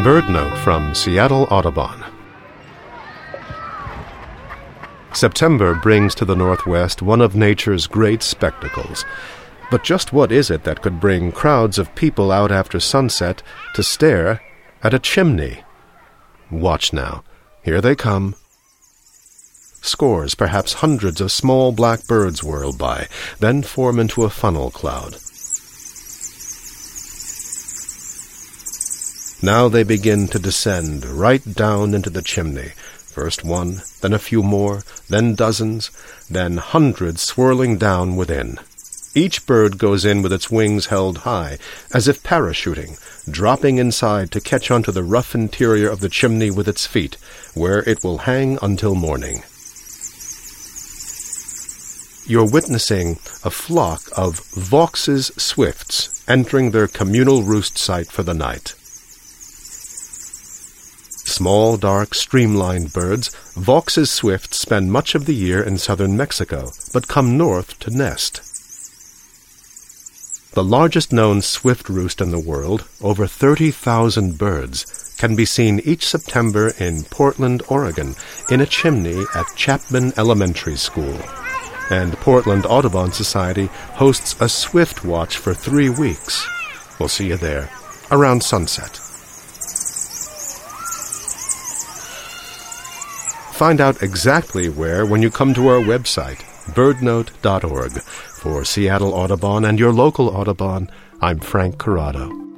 Bird Note from Seattle Audubon. September brings to the Northwest one of nature's great spectacles. But just what is it that could bring crowds of people out after sunset to stare at a chimney? Watch now. Here they come. Scores, perhaps hundreds of small black birds whirl by, then form into a funnel cloud. Now they begin to descend right down into the chimney. First one, then a few more, then dozens, then hundreds swirling down within. Each bird goes in with its wings held high, as if parachuting, dropping inside to catch onto the rough interior of the chimney with its feet, where it will hang until morning. You're witnessing a flock of Vaux's swifts entering their communal roost site for the night. Small, dark, streamlined birds, Vaux's swifts spend much of the year in southern Mexico, but come north to nest. The largest known swift roost in the world, over 30,000 birds, can be seen each September in Portland, Oregon, in a chimney at Chapman Elementary School. And Portland Audubon Society hosts a swift watch for 3 weeks. We'll see you there, around sunset. Find out exactly where when you come to our website, birdnote.org. For Seattle Audubon and your local Audubon, I'm Frank Corrado.